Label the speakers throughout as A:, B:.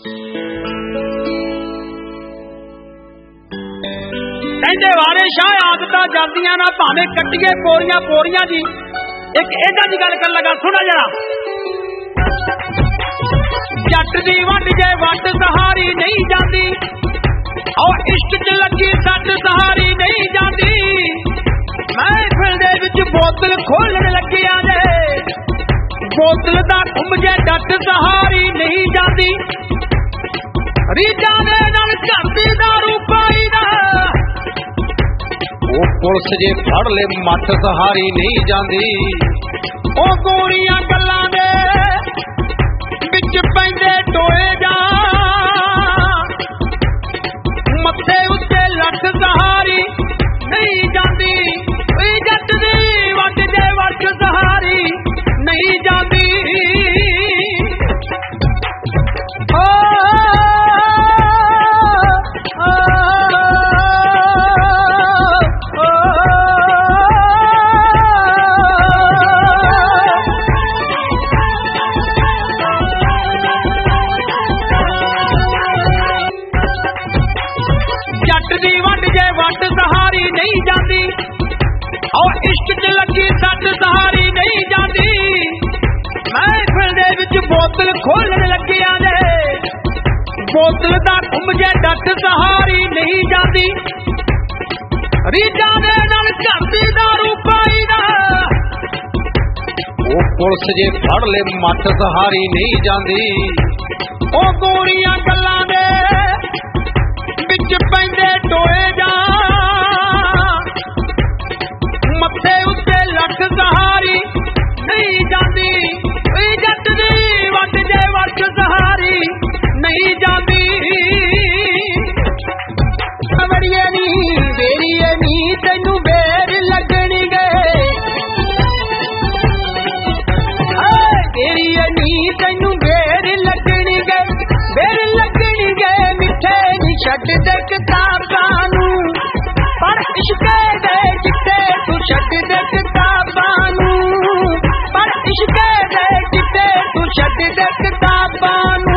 A: कहते वाले शाह आदत जादियां ना भावें कट्टिए पोरियां पोरियां जी। एक इदां दी गल कर लगा, सुना जरा। जट दी वंड जे वंड सहारी नहीं जाती, और इश्क च लगी सट सहारी नहीं जाती। महफिल दे विच बोतल खोलण लगिया जे, बोतल दा घुम जे डट सहारी नहीं जाती। रीजा दे नाल घरदी दारू पाई दा, ओ पुलिस जे फड़ ले मठ सहारी नहीं जाती। ओ गोरियां गल्लां दे विच पैंदे टोए जा, मत्थे उत्ते लठ सहारी नहीं जाती। जट दी वट जे वट सहारी नहीं जाती। और इश्क च लगी सट सहारी नहीं जाती। महफिल दे विच बोतल खोलण लगिया जे, बोतल दा घुम जे डट सहारी नहीं जाती। रीजा दे नाल घरदी दारू पाई दा, ओ पुलिस जे फड़ ले मठ सहारी नहीं जाती। ओ गोरियां गल्लां दे विच पैंदे टोए जा, मत्थे उत्ते लठ सहारी नहीं जाती। जट दी वट जे वट सहारी नहीं जाती। खबड़िए नी बेरिए नी तैनू बेर लगनी गए, बेरिए नी तैनू बेर लगनी गए, बेर लगनी गए। मिठे नी छड्ड दे किताबां नू, पर इश्क दे चिट्टे तू छड्ड दे किताबां नू, पर इश्क दे चिट्टे तू छड्ड दे किताबां नू।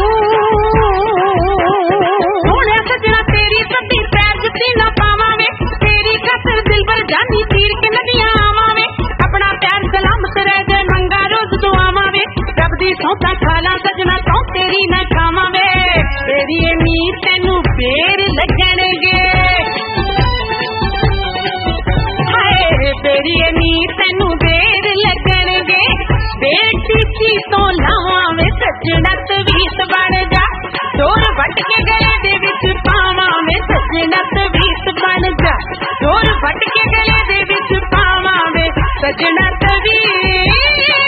B: सोहणिया सजना तेरी सदी पैर जुत्ती ना पावांगे, तेरी खातर दिल भर जानी तीर के नदियां आवांगे। अपना प्यार सलामत रह जाए मंगा रोज दुआवांगे, रब दी सौंधा खाला सजना तो तेरी ना खावांगे। तेरी नी तैनू बेर लगणगे, तेरी नी तैनू बेर लगणगे। बेर टीकी तो लावां वे सजना तवीत बन जा, डोर वट के गले दे विच पावां वे सजना तवीत बन जा, डोर वट के गले दे विच पावां वे सजना तवीत।